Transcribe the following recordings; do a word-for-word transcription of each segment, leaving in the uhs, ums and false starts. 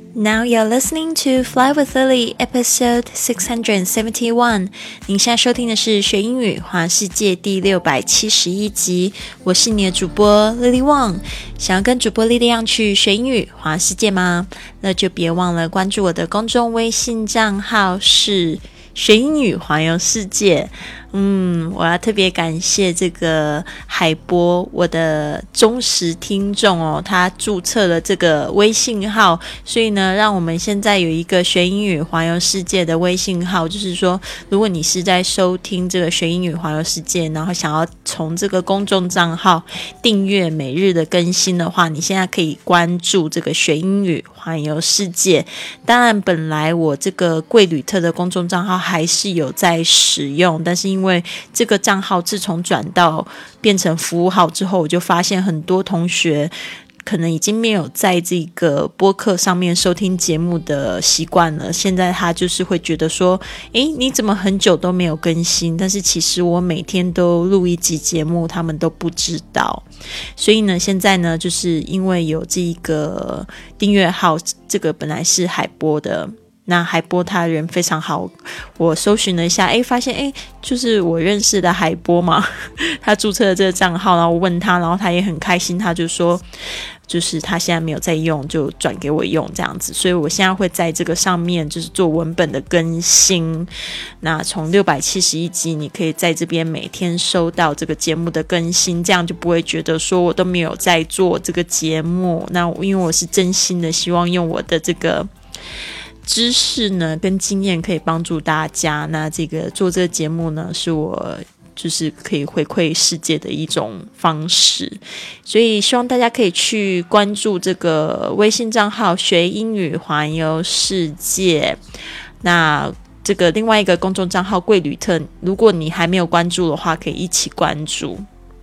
Now you're listening to Fly with Lily episode six seventy-one. 您现在收听的是学英语华世界第六百七十一集，我是你的主播 Lily Wang。想要跟主播 Lily 一样去学英语华世界吗？那就别忘了关注我的公众微信账号是学英语环游世界。嗯，我要特别感谢这个海波，我的忠实听众哦，他注册了这个微信号，所以呢，让我们现在有一个学英语环游世界的微信号，就是说，如果你是在收听这个学英语环游世界，然后想要从这个公众账号订阅每日的更新的话，你现在可以关注这个学英语环游世界。当然，本来我这个贵旅特的公众账号还是有在使用，但是因为因为这个账号自从转到变成服务号之后，我就发现很多同学可能已经没有在这个播客上面收听节目的习惯了。现在他就是会觉得说，诶，你怎么很久都没有更新？但是其实我每天都录一集节目，他们都不知道。所以呢，现在呢，就是因为有这个订阅号，这个本来是海波的。那海波他人非常好，我搜寻了一下，诶，发现诶，就是我认识的海波嘛，他注册了这个账号，然后我问他，然后他也很开心，他就说就是他现在没有在用，就转给我用这样子，所以我现在会在这个上面就是做文本的更新。那从六百七十一集你可以在这边每天收到这个节目的更新，这样就不会觉得说我都没有在做这个节目。那因为我是真心的希望用我的这个知识呢跟经验可以帮助大家，那这个做这个节目呢是我就是可以回馈世界的一种方式，所以希望大家可以去关注这个微信账号学英语环游世界。那这个另外一个公众账号贵旅特，如果你还没有关注的话，可以一起关注。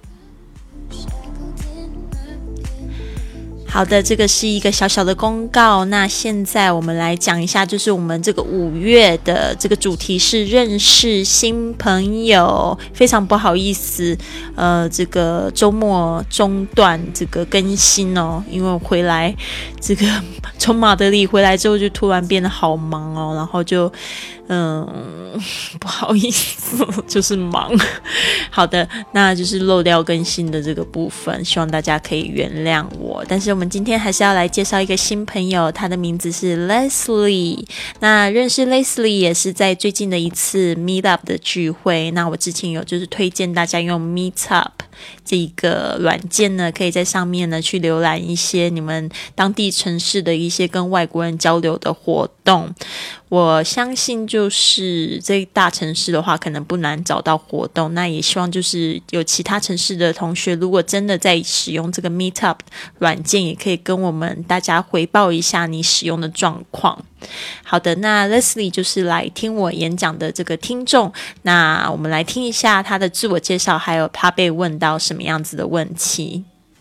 好的，这个是一个小小的公告。那现在我们来讲一下，就是我们这个五月的这个主题是认识新朋友。非常不好意思，呃，这个周末中断这个更新哦，因为我回来这个从马德里回来之后就突然变得好忙哦，然后就嗯，不好意思，就是忙。好的，那就是漏掉更新的这个部分，希望大家可以原谅我。但是我们今天还是要来介绍一个新朋友，他的名字是 Leslie。那认识 Leslie 也是在最近的一次 Meetup 的聚会。那我之前有就是推荐大家用 Meetup 这个软件呢，可以在上面呢去浏览一些你们当地城市的一些跟外国人交流的活动。我相信就是这大城市的话可能不难找到活动，那也希望就是有其他城市的同学如果真的在使用这个 Meetup 软件，也可以跟我们大家回报一下你使用的状况。好的，那 Leslie 就是来听我演讲的这个听众，那我们来听一下他的自我介绍，还有他被问到什么样子的问题。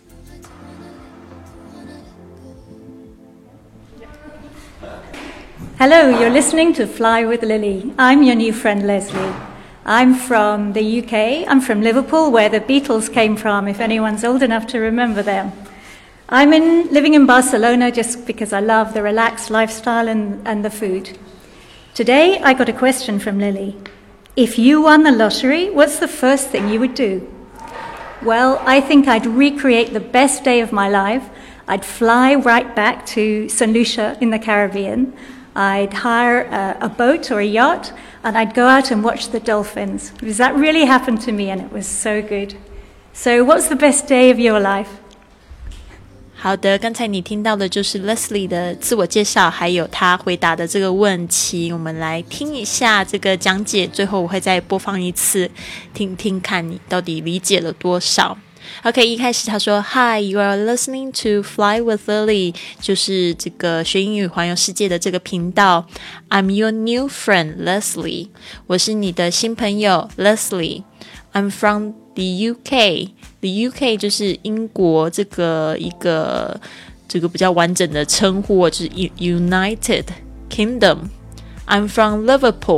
Hello, you're listening to Fly with Lily. I'm your new friend Leslie. I'm from the U K. I'm from Liverpool, where the Beatles came from, if anyone's old enough to remember them. I'm in, living in Barcelona just because I love the relaxed lifestyle and, and the food. Today, I got a question from Lily. If you won the lottery, what's the first thing you would do? Well, I think I'd recreate the best day of my life. I'd fly right back to Saint Lucia in the Caribbean. I'd hire a, a boat or a yacht, and I'd go out and watch the dolphins, because that really happened to me, and it was so good. So what's the best day of your life? 好的，刚才你听到的就是 Leslie 的自我介绍，还有他回答的这个问题。我们来听一下这个讲解，最后我会再播放一次，听听看你到底理解了多少。OK， 一开始他说 Hi, you are listening to Fly with Lily， 就是这个学英语环游世界的这个频道。I'm your new friend, Leslie， 我是你的新朋友 Leslie。 I'm from the U K， the U K 就是英国这个一个这个比较完整的称呼，就是 United Kingdom。I'm from Liverpool，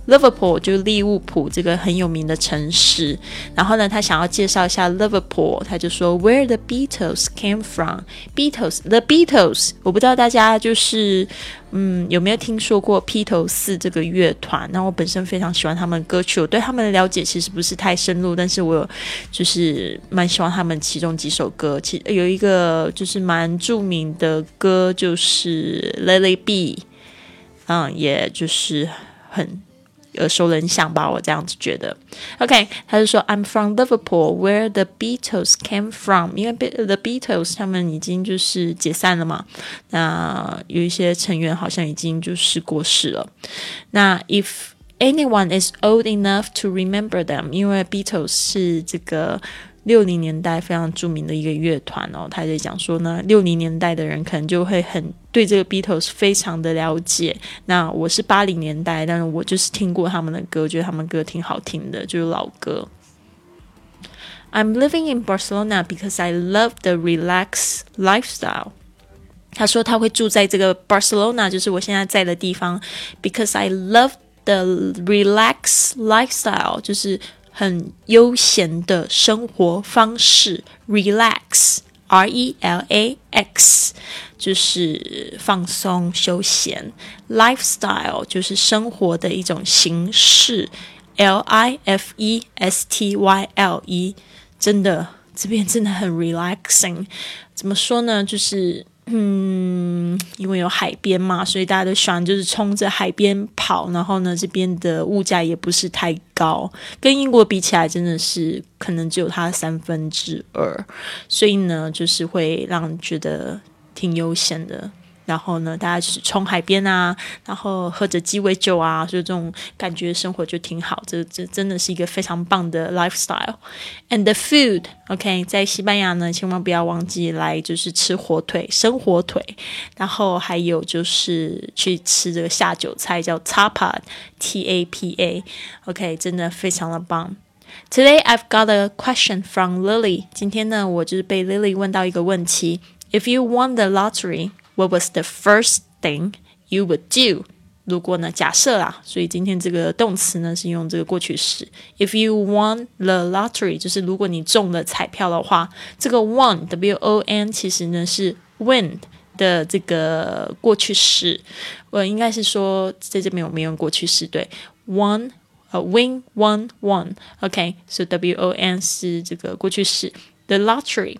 Liverpool 就是利物浦这个很有名的城市，然后呢他想要介绍一下 Liverpool， 他就说 Where the Beatles came from。 Beatles The Beatles 我不知道大家就是嗯有没有听说过披头士这个乐团，那我本身非常喜欢他们的歌曲，我对他们的了解其实不是太深入，但是我有就是蛮喜欢他们其中几首歌，其有一个就是蛮著名的歌就是 Let It Be， 嗯也就是很耳熟能详吧，我这样子觉得。 OK， 他就说 I'm from Liverpool where the Beatles came from， 因为 The Beatles 他们已经就是解散了嘛，那有一些成员好像已经就是过世了。那 If anyone is old enough to remember them， 因为 Beatles 是这个六零年代非常著名的一个乐团哦，他在讲说呢，六零年代的人可能就会很对这个 Beatles 非常的了解。那我是八零年代，但是我就是听过他们的歌，觉得他们歌挺好听的，就是老歌。I'm living in Barcelona because I love the relaxed lifestyle。他说他会住在这个 Barcelona， 就是我现在在的地方 because I love the relaxed lifestyle， 就是很悠闲的生活方式。 Relax R E L A X 就是放松休闲， Lifestyle 就是生活的一种形式， L I F E S T Y L E 真的这边真的很 relaxing。 怎么说呢，就是嗯，因为有海边嘛，所以大家都喜欢就是冲着海边跑，然后呢这边的物价也不是太高，跟英国比起来真的是可能只有它三分之二，所以呢就是会让人觉得挺悠闲的。然后呢大家就是冲海边啊，然后喝着鸡尾酒啊，所以这种感觉生活就挺好，这这真的是一个非常棒的 lifestyle。 And the food OK， 在西班牙呢千万不要忘记来就是吃火腿，生火腿，然后还有就是去吃这个下酒菜叫 Tapa T A P A OK， 真的非常的棒。Today I've got a question from Lily， 今天呢我就是被 Lily 问到一个问题， If you won the lottery，What was the first thing you would do？ 如果呢假设啦，所以今天这个动词呢是用这个过去式。 If you won the lottery 就是如果你中了彩票的话，这个 won W O N 其实呢是 win 的这个过去式，我应该是说在这边我没用过去式，对 won Uh, win, won, won. Okay, so W O N 是这个过去式。The lottery,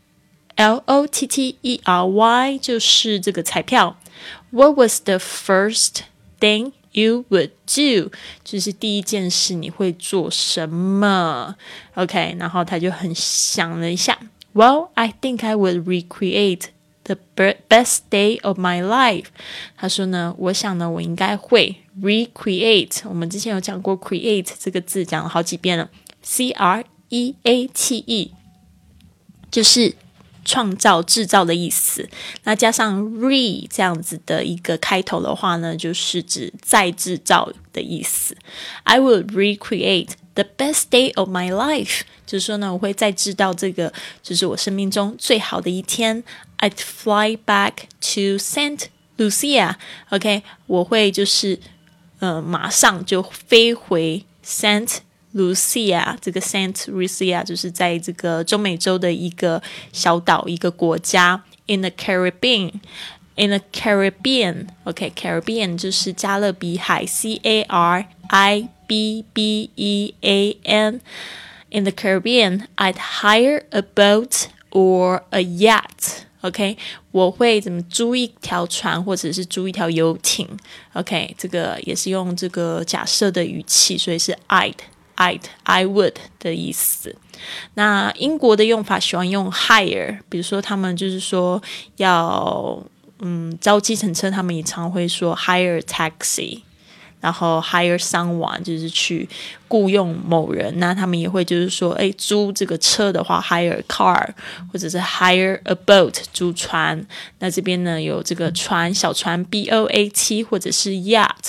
L O T T E R Y 就是这个彩票。What was the first thing you would do？ 就是第一件事你会做什么 ？OK， 然后他就很想了一下。Well, I think I would recreate the best day of my life。 他说呢，我想呢，我应该会 recreate。我们之前有讲过 create 这个字，讲了好几遍了 ，C R E A T E 就是创造、制造的意思。那加上 re 这样子的一个开头的话呢，就是指再制造的意思。I will recreate the best day of my life， 就是说呢，我会再制造这个，就是我生命中最好的一天。I'd fly back to Saint Lucia，OK， 我会就是呃马上就飞回 Saint Lucia， 这个 Saint Lucia 就是在这个中美洲的一个小岛，一个国家 in the Caribbean。In the Caribbean, OK, Caribbean 就是加勒比海 C A R I B B E A N. In the Caribbean, I'd hire a boat or a yacht. OK, 我会怎么租一条船或者是租一条游艇 OK, 这个也是用这个假设的语气，所以是 I'd, I'd, I would 的意思。那英国的用法喜欢用 hire， 比如说他们就是说要嗯，招计程车他们也常会说 hire taxi， 然后 hire someone 就是去雇用某人，那他们也会就是说诶租这个车的话 hire car， 或者是 hire a boat 租船。那这边呢有这个船，小船 B O A T 或者是 yacht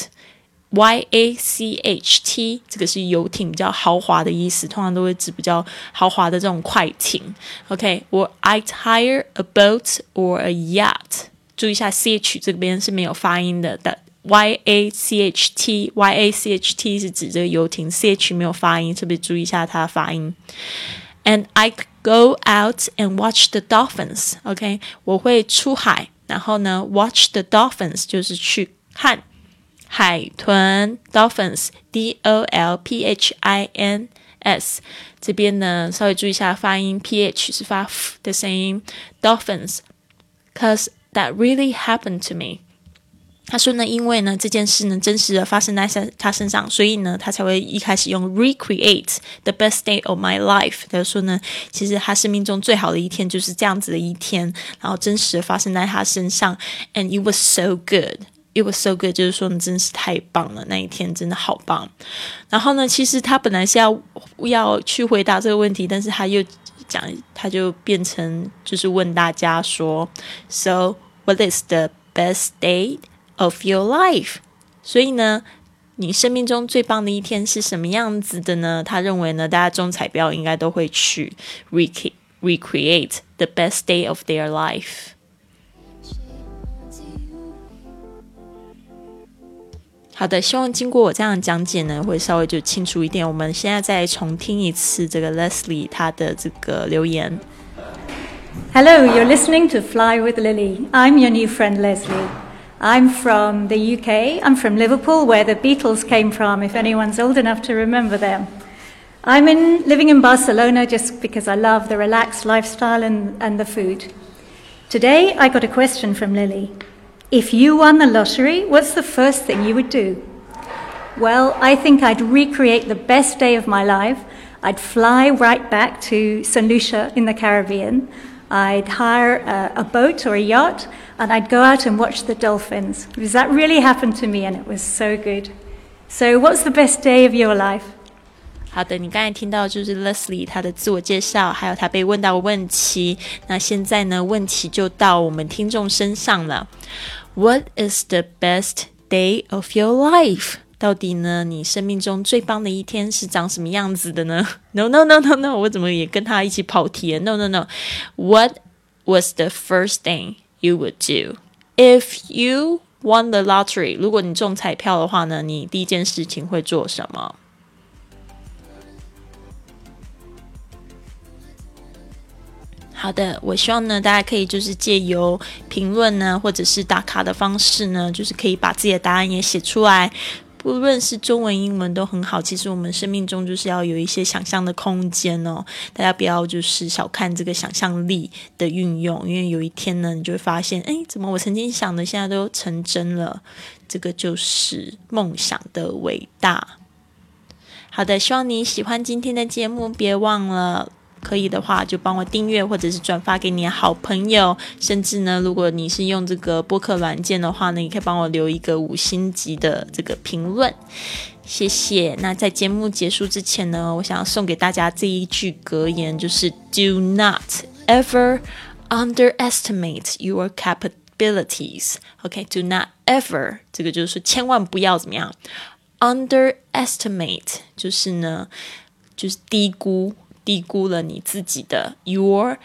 Y A C H T， 这个是游艇，比较豪华的意思，通常都会指比较豪华的这种快艇 OK， or I'd hire a boat or a yacht，注意一下 C H 这边是没有发音的， Y A C H T Y A C H T 是指这个游艇 C H 没有发音，特别注意一下它的发音。 And I go out and watch the dolphins. OK， 我会出海，然后呢 watch the dolphins 就是去看海豚 dolphins D O L P H I N S， 这边呢稍微注意一下发音， P H 是发 F 的声音， dolphins cause that really happened to me。他说呢，因为呢这件事呢真实的发生在他身上，所以呢他才会一开始用 recreate the best day of my life。他说呢，其实他生命中最好的一天就是这样子的一天，然后真实的发生在他身上。And it was so good, it was so good， 就是说你真是太棒了，那一天真的好棒。然后呢，其实他本来是要要去回答这个问题，但是他又讲，他就变成就是问大家说 ，So what is the best day of your life？ 所以呢，你生命中最棒的一天是什么样子的呢？他认为呢，大家中彩标应该都会去 rec- recreate the best day of their life。好的，希望经过我这样的讲解呢，会稍微就清楚一点。我们现在再重听一次这个 Leslie 她的这个留言。 Hello, you're listening to Fly with Lily. I'm your new friend Leslie.I'm from the U K. I'm from Liverpool, where the Beatles came from, if anyone's old enough to remember them. I'm in, living in Barcelona just because I love the relaxed lifestyle and, and the food. Today, I got a question from Lily. If you won the lottery, what's the first thing you would do? Well, I think I'd recreate the best day of my life. I'd fly right back to Saint Lucia in the Caribbean.I'd hire a, a boat or a yacht, and I'd go out and watch the dolphins, because that really happened to me, and it was so good. So what's the best day of your life? 好的，你刚才听到就是 Leslie 她的自我介绍，还有她被问到的问题。那现在呢，问题就到我们听众身上了。What is the best day of your life?到底呢，你生命中最棒的一天是长什么样子的呢？ No, no, no, no, no， 我怎么也跟他一起跑题 No, no, no. What was the first thing you would do? If you won the lottery, 如果你中彩票的话呢，你第一件事情会做什么？好的，我希望呢，大家可以就是借由评论呢，或者是打卡的方式呢，就是可以把自己的答案也写出来。不论是中文英文都很好，其实我们生命中就是要有一些想象的空间哦，大家不要就是小看这个想象力的运用，因为有一天呢，你就会发现，诶，怎么我曾经想的现在都成真了，这个就是梦想的伟大。好的，希望你喜欢今天的节目，别忘了可以的话就帮我订阅或者是转发给你的好朋友，甚至呢如果你是用这个播客软件的话呢，也可以帮我留一个五星级的这个评论，谢谢。那在节目结束之前呢，我想要送给大家这一句格言，就是 Do not ever underestimate your capabilities. OK, do not ever 这个就是说千万不要怎么样 underestimate 就是呢就是低估低估了你自己的 your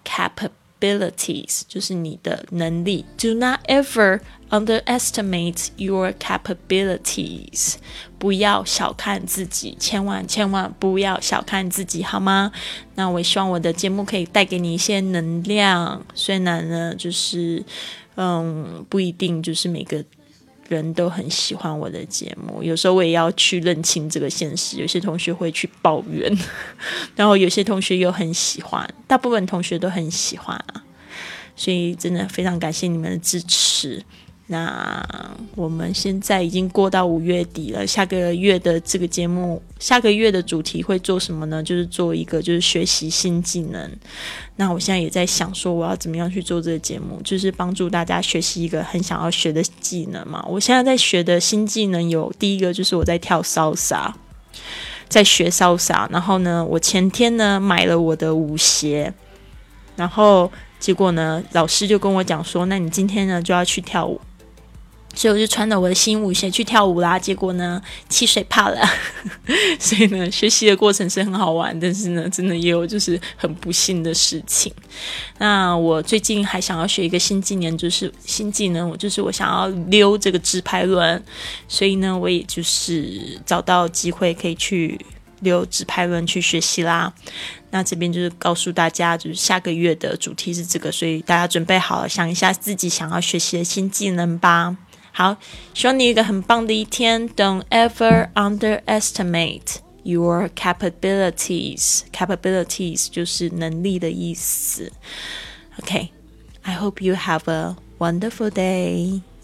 capabilities 就是你的能力 Do not ever underestimate your capabilities 不要小看自己，千万千万不要小看自己，好吗？那我也希望我的节目可以带给你一些能量，虽然呢就是嗯不一定就是每个人都很喜欢我的节目，有时候我也要去认清这个现实，有些同学会去抱怨然后有些同学又很喜欢，大部分同学都很喜欢啊，所以真的非常感谢你们的支持。那我们现在已经过到五月底了，下个月的这个节目，下个月的主题会做什么呢？就是做一个就是学习新技能。那我现在也在想说我要怎么样去做这个节目，就是帮助大家学习一个很想要学的技能嘛。我现在在学的新技能有第一个就是我在跳salsa，在学salsa，然后呢我前天呢买了我的舞鞋，然后结果呢老师就跟我讲说，那你今天呢就要去跳舞。 所以我就穿着我的新舞鞋去跳舞啦，结果呢气水怕了所以呢学习的过程是很好玩，但是呢真的也有就是很不幸的事情。那我最近还想要学一个新技能，就是新技能我就是我想要溜这个直排轮，所以呢我也就是找到机会可以去溜直排轮去学习啦。那这边就是告诉大家，就是下个月的主题是这个，所以大家准备好了，想一下自己想要学习的新技能吧。好，希望你有一个很棒的一天。 Don't ever underestimate your capabilities. Capabilities 就是能力的意思。 OK, I hope you have a wonderful day.